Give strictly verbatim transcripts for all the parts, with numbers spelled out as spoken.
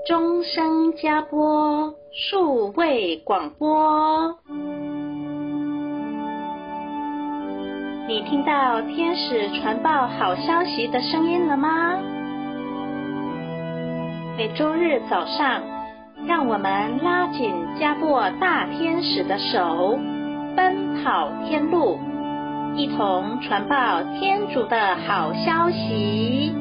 钟声加播数位广播。你听到天使传报好消息的声音了吗？每周日早上，让我们拉紧加播大天使的手，奔跑天路，一同传报天主的好消息。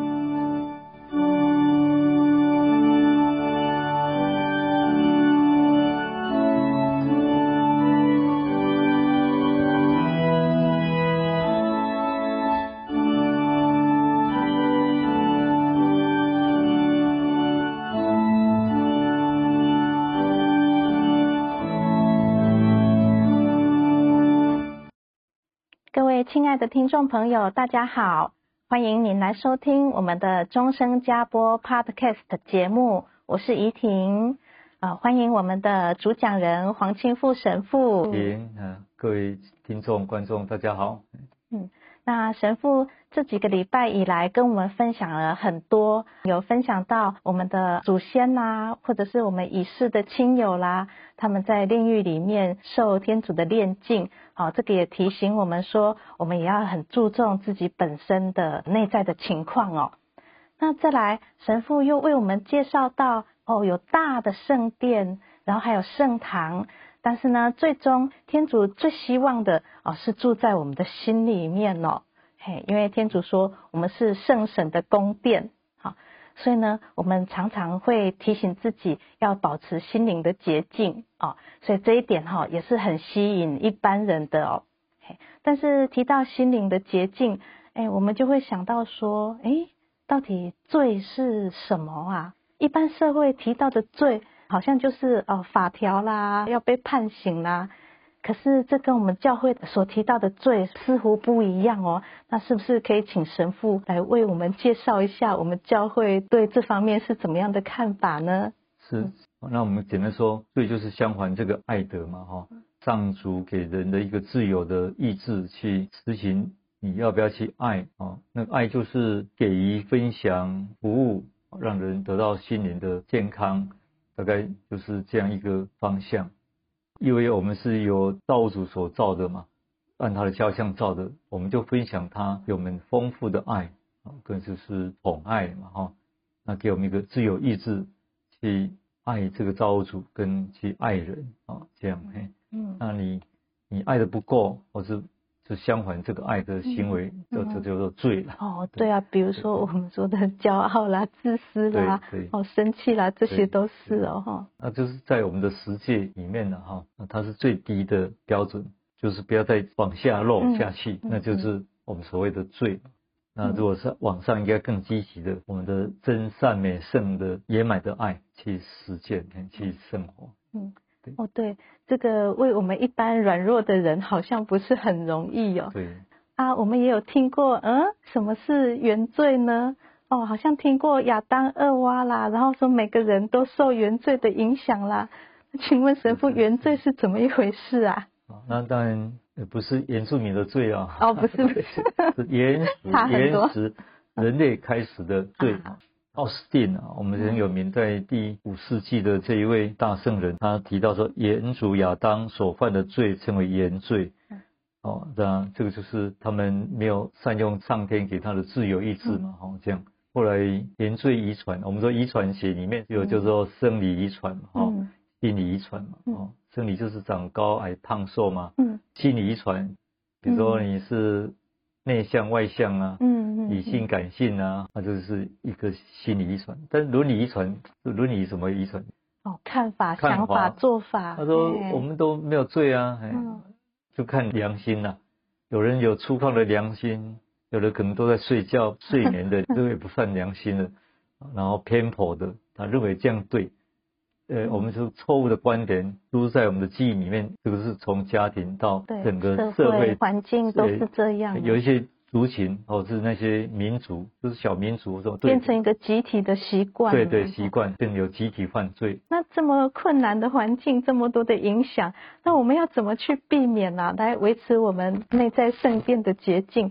各位亲爱的听众朋友，大家好，欢迎您来收听我们的钟声加播 Podcast 节目，我是怡婷，呃，欢迎我们的主讲人黄清富神父。 婷啊，各位听众观众大家好。 嗯，那神父这几个礼拜以来跟我们分享了很多，有分享到我们的祖先啦，或者是我们已逝的亲友啦，他们在炼狱里面受天主的炼净。好，这个也提醒我们说，我们也要很注重自己本身的内在的情况哦。那再来，神父又为我们介绍到，哦，有大的圣殿，然后还有圣堂，但是呢，最终天主最希望的哦，是住在我们的心里面哦。嘿，因为天主说我们是圣神的宫殿，好，所以呢，我们常常会提醒自己要保持心灵的洁净哦。所以这一点哈、哦、也是很吸引一般人的哦。嘿，但是提到心灵的洁净，哎，我们就会想到说，哎，到底罪是什么啊？一般社会提到的罪，好像就是哦法条啦，要被判刑啦。可是这跟我们教会所提到的罪似乎不一样哦。那是不是可以请神父来为我们介绍一下我们教会对这方面是怎么样的看法呢？ 是，那我们简单说，罪就是相反这个爱德嘛，哈，上主给人的一个自由的意志去实行你要不要去爱啊？那个爱就是给予、分享、服务，让人得到心灵的健康，大概就是这样一个方向。因为我们是由造物主所造的嘛，按他的肖像造的，我们就分享他给我们丰富的爱，更就是宠爱嘛，哈，那给我们一个自由意志去爱这个造物主跟去爱人啊，这样嘿，嗯，那你你爱的不够，或是就相反这个爱的行为，就就叫做罪了。 哦，对啊，比如说我们说的骄傲啦、自私啦、哦生气啦，这些都是哦哈。 那就是在我们的十诫里面呢哈，那它是最低的标准，就是不要再往下漏下去，嗯、那就是我们所谓的罪。嗯、那如果是往上，应该更积极的，我们的真善美圣的圆满的爱去实践，去生活。嗯。 哦，对，这个为我们一般软弱的人好像不是很容易哦。 对。 啊，我们也有听过，嗯，什么是原罪呢？哦，好像听过亚当、厄娃啦，然后说每个人都受原罪的影响啦。请问神父，原罪是怎么一回事啊？ 那当然不是原住民的罪啊。 哦，不是，不是， 是原始原始人类开始的罪。啊奥斯定啊，我们很有名，在第五世纪的这一位大圣人，他提到说，原主亚当所犯的罪称为原罪。哦，那这个就是他们没有善用上天给他的自由意志嘛，哦，这样。后来原罪遗传，我们说遗传学里面有叫做生理遗传嘛，哦，心理遗传嘛，哦，生理就是长高矮胖瘦嘛，嗯，心理遗传，比如说你是内向外向啊，嗯，理性感性啊，那就是一个心理遗传。但是伦理遗传，伦理什么遗传？ 哦，看法、看法想法、做法。 他说我们都没有罪啊，嗯，就看良心啦、啊。有人有粗犷的良心，有的可能都在睡觉、睡眠的，这个也不算良心了。然后偏颇的，他认为这样对。呃，我们说错误的观点都在我们的记忆里面，这个是从家庭到整个社会环境都是这样。 有一些族群或是那些民族，就是小民族说变成一个集体的习惯。 对对，习惯变成有集体犯罪。 那这么困难的环境，这么多的影响，那我们要怎么去避免啊？来维持我们内在圣殿的洁净？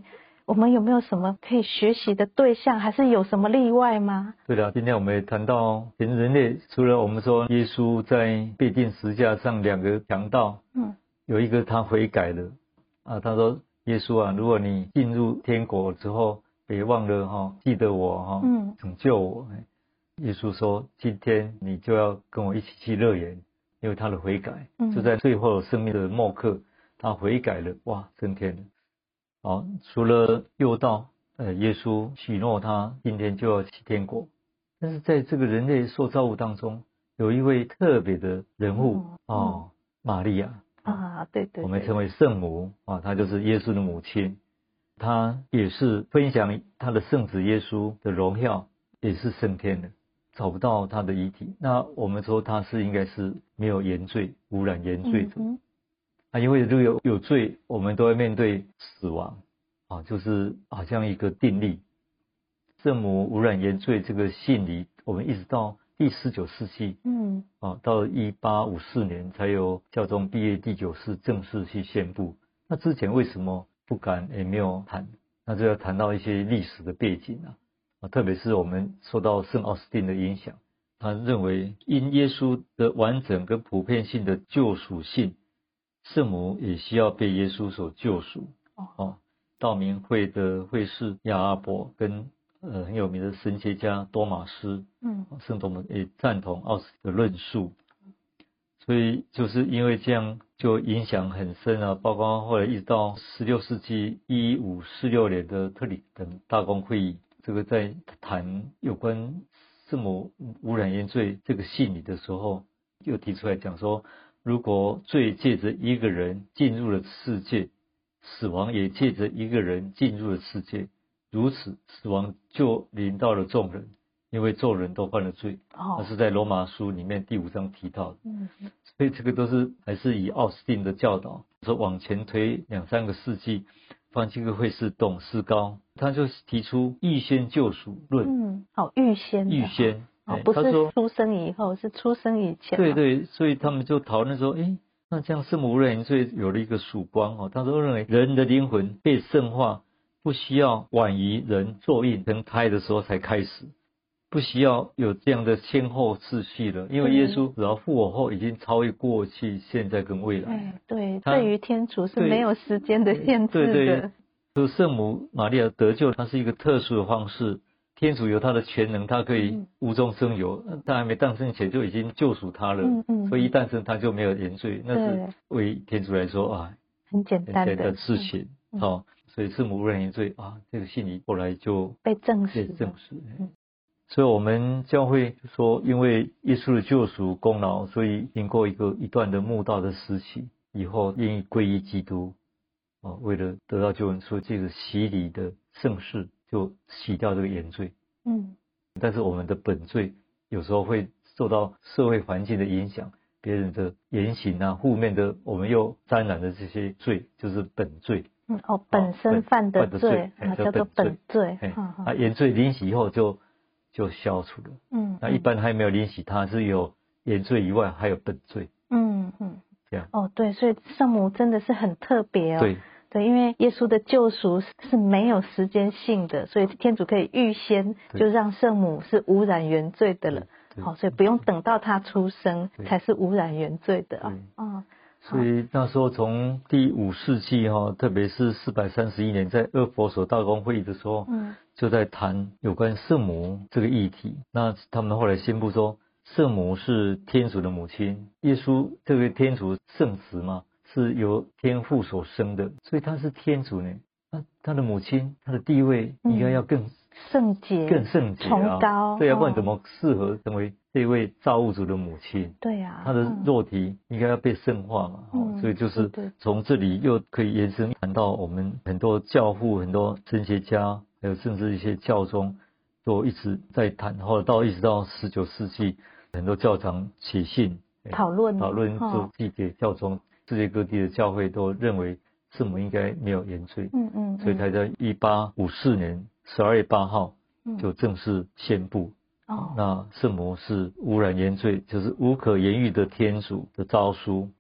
我们有没有什么可以学习的对象，还是有什么例外吗？ 对的，今天我们也谈到全人类，除了我们说耶稣在被钉十字架上两个强盗，嗯，有一个他悔改了啊，他说耶稣啊，如果你进入天国之后，别忘了哈、哦，记得我哈、哦，嗯，拯救我。耶稣说，今天你就要跟我一起去乐园，因为他的悔改，嗯、就在最后生命的末刻，他悔改了，哇，升天了。好，除了诱导。呃，耶稣许诺他今天就要去天国，但是在这个人类受造物当中，有一位特别的人物、嗯、哦，玛利亚啊，对 对, 对， 我们称为圣母啊，她就是耶稣的母亲，她也是分享她的圣子耶稣的荣耀，也是升天的，找不到她的遗体。那我们说她是应该是没有原罪、无染原罪的、嗯、啊，因为如果有有罪，我们都会面对死亡。啊，就是好像一个定律，圣母无染原罪这个信理，我们一直到第十九世纪，嗯，啊，到一八五四年才有教宗毕业第九世正式去宣布。那之前为什么不敢也没有谈？那就要谈到一些历史的背景啊，啊，特别是我们受到圣奥斯定的影响，他认为因耶稣的完整跟普遍性的救赎性，圣母也需要被耶稣所救赎。哦。道明会的会士亚阿伯跟呃很有名的神学家多马斯，嗯，圣多马也赞同奥斯的论述，所以就是因为这样就影响很深啊，包括后来一直到十六世纪一五四六年的特里等大公会议，这个在谈有关圣母无染原罪这个信理的时候，又提出来讲说，如果罪借着一个人进入了世界，死亡也借着一个人进入了世界，如此死亡就临到了众人，因为众人都犯了罪。哦，那是在罗马书里面第五章提到的。嗯，所以这个都是还是以奥斯定的教导，说往前推两三个世纪，方济各会士董思高，他就提出预先救赎论。 嗯，好，预先， 预先， 哦，不是出生以后，是出生以前。 对对，所以他们就讨论说，诶。那这样圣母无染原罪有了一个曙光哦，他说认为人的灵魂被圣化，不需要晚于人作孕成胎的时候才开始，不需要有这样的先后次序了，因为耶稣然后复活后已经超越过去、现在跟未来。 对，对于天主是没有时间的限制的。 对对，就圣母玛利亚得救，它是一个特殊的方式。天主有他的全能，他可以无中生有，嗯、他还没诞生前就已经救赎他了，嗯嗯、所以一诞生他就没有原罪，那是为天主来说啊， 很简单的, 的事情。好、嗯哦，所以圣母无染原罪啊，这个信理后来就被证实， 被证实。嗯、所以我们教会说，因为耶稣的救赎功劳，所以经过一个一段的慕道的时期以后，愿意皈依基督，哦，为了得到救恩，所以这个洗礼的圣事。就洗掉这个原罪，嗯，但是我们的本罪有时候会受到社会环境的影响，别人的言行啊，负面的，我们又沾染的这些罪，就是本罪。 嗯，哦，本身犯的罪，啊，叫做本罪。 啊，原罪临洗以后就就消除了。嗯，那一般还没有临洗，它是有原罪以外还有本罪。嗯嗯，这样。 哦，对，所以圣母真的是很特别哦。 对。 对，因为耶稣的救赎是没有时间性的，所以天主可以预先就让圣母是无染原罪的了。好，所以不用等到他出生才是无染原罪的啊。哦， 所以那时候从第五世纪哈，特别是四百三十一年在厄佛所大公会议的时候，嗯，就在谈有关圣母这个议题。那他们后来宣布说，圣母是天主的母亲，耶稣这个天主圣子嘛。是由天父所生的，所以他是天主呢。那他的母亲，他的地位应该要更圣洁、 更圣洁、啊、 崇高。 对，要不然怎么适合成为这位造物主的母亲？ 对啊， 他的肉体应该要被圣化嘛。嗯、所以就是从这里又可以延伸谈到我们很多教父、很多神学家，还有甚至一些教宗，都一直在谈，或者到一直到十九世纪，很多教长写信讨论讨论就寄给教宗。世界各地的教会都认为圣母应该没有原罪，嗯嗯，所以才在一八五四年十二月八号就正式宣布，嗯、哦，那圣母是无染原罪，就是无可言喻的天主的诏书哦，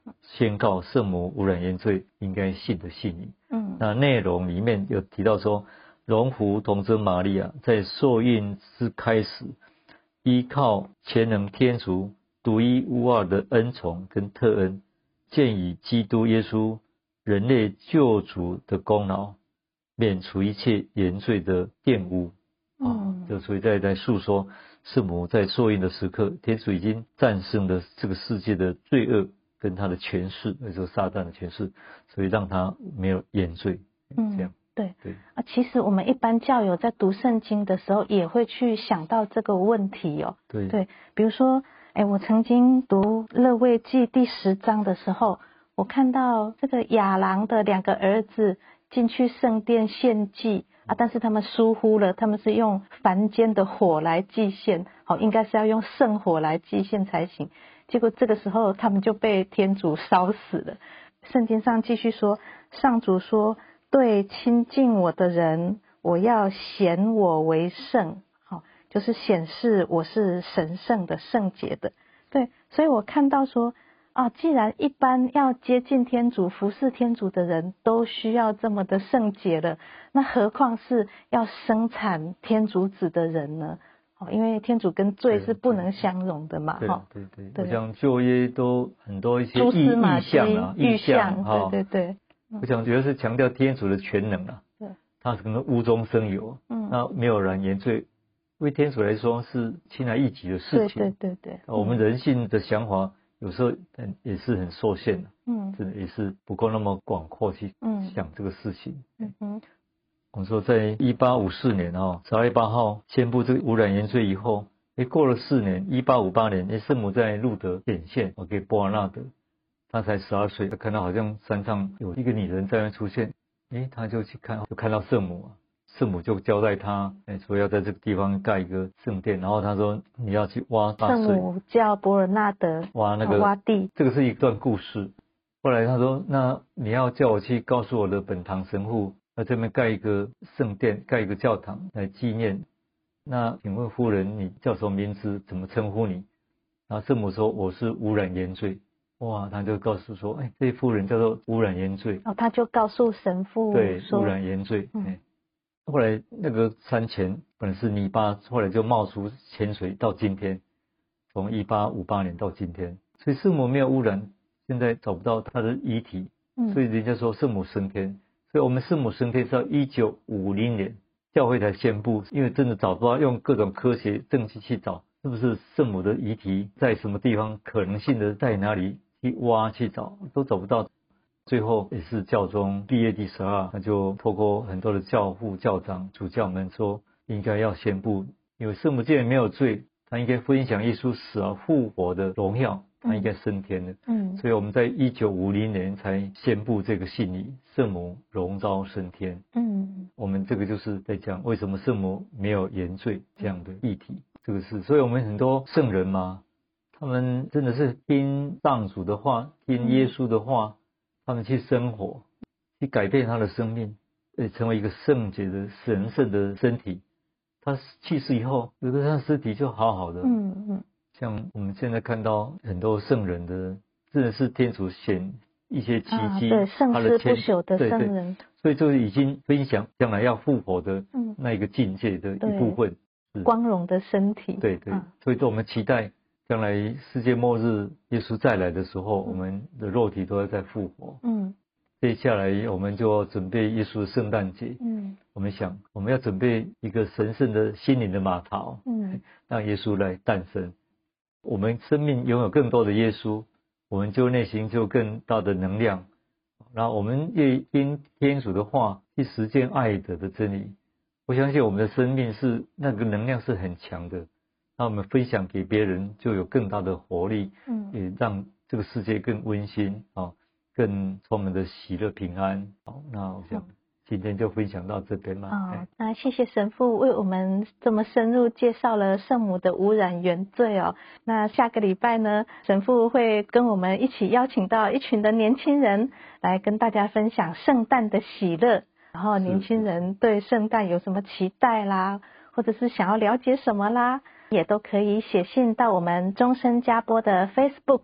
宣告圣母无染原罪应该信的信理。 嗯， 那内容里面有提到说，荣福童贞玛利亚在受孕之开始，依靠全能天主独一无二的恩宠跟特恩，建以基督耶稣人类救主的功劳，免除一切原罪的玷污。啊，就所以在在诉说圣母在受孕的时刻，天主已经战胜了这个世界的罪恶跟他的权势，那就是撒旦的权势，所以让他没有原罪。 嗯， 这样对对啊，其实我们一般教友在读圣经的时候，也会去想到这个问题哦。 对对，比如说，哎，我曾经读勒未记第十章的时候，我看到这个亚郎的两个儿子进去圣殿献祭啊，但是他们疏忽了，他们是用凡间的火来祭献，好，应该是要用圣火来祭献才行。结果这个时候他们就被天主烧死了。圣经上继续说，上主说，对亲近我的人，我要显我为圣，好，就是显示我是神圣的、圣洁的。对，所以我看到说，啊，既然一般要接近天主、服侍天主的人都需要这么的圣洁了，那何况是要生产天主子的人呢？哦，因为天主跟罪是不能相容的嘛，哈。 对对对， 对我想旧约都很多一些蛛意丝马迹意象啊， 预象哈。 对对对。 我想主要是强调天主的全能啊， 对， 他可能无中生有， 嗯， 那没有染原罪，为天主来说是轻而易举的事情。 对对对对， 我们人性的想法有时候很也是很受限的， 嗯， 真的也是不够那么广阔去想这个事情。 嗯嗯， 我们说在一八五四年哦，十二月八号宣布这个无染原罪以后，诶，过了四年，一八五八年，诶，圣母在路德显现，我给波尔纳德，他才十二岁，他看到好像山上有一个女人在那出现，诶，他就去看，就看到圣母啊，圣母就交代他，诶，说要在这个地方盖一个圣殿，然后他说你要去挖大水， 圣母叫伯尔纳德挖那个挖地， 这个是一段故事。后来他说，那你要叫我去告诉我的本堂神父，在这边盖一个圣殿，盖一个教堂来纪念。那请问夫人，你叫什么名字？怎么称呼你？然后圣母说我是无染原罪。哇，他就告诉说，哎，这夫人叫做无染原罪。 哦，他就告诉神父对， 说， 无染原罪。 嗯哎，后来那个山前本来是泥巴，后来就冒出泉水，到今天，从一八五八年到今天，所以圣母没有污染，现在找不到她的遗体， 嗯， 所以人家说圣母升天。所以我们圣母升天是到一九五零年教会才宣布，因为真的找不到，用各种科学证据去找，是不是圣母的遗体在什么地方，可能性的在哪里去挖去找，都找不到。最后也是教宗毕业第十二，他就透过很多的教父、教长、主教们说，应该要宣布，因为圣母既然没有罪，他应该分享耶稣死而复活的荣耀，他应该升天的。 嗯， 所以我们在一九五零年才宣布这个信理，圣母荣召升天。 嗯， 我们这个就是在讲为什么圣母没有原罪这样的议题，这个是，所以我们很多圣人嘛，他们真的是听上主的话，听耶稣的话，他们去生活，去改变他的生命，呃，成为一个圣洁的神圣的身体。他去世以后，有的他身体就好好的。 嗯嗯， 像我们现在看到很多圣人的，真的是天主显一些奇迹， 啊、对，圣世不朽的圣人， 对对，所以就已经分享将来要复活的嗯那一个境界的一部分， 光荣的身体。 对对， 啊、 所以说我们期待将来世界末日耶稣再来的时候，嗯、我们的肉体都要再复活。 嗯， 接下来我们就要准备耶稣的圣诞节。 嗯， 我们想我们要准备一个神圣的心灵的马槽， 嗯， 让耶稣来诞生。我们生命拥有更多的耶稣，我们就内心就更大的能量。然后我们越听天主的话，去实践爱德的真理。我相信我们的生命是那个能量是很强的，那我们分享给别人就有更大的活力， 嗯， 也让这个世界更温馨啊，更充满的喜乐平安。好，那我想今天就分享到这边嘛。 哦，那谢谢神父为我们这么深入介绍了圣母的无染原罪哦。那下个礼拜呢，神父会跟我们一起邀请到一群的年轻人来跟大家分享圣诞的喜乐。然后年轻人对圣诞有什么期待啦，或者是想要了解什么啦，也都可以写信到我们终身加播的 Facebook，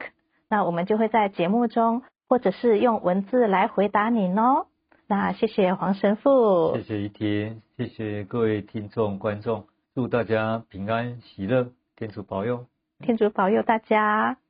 那我们就会在节目中或者是用文字来回答您哦。那谢谢黄神父， 谢谢一天，谢谢各位听众观众，祝大家平安喜乐，天主保佑， 天主保佑大家。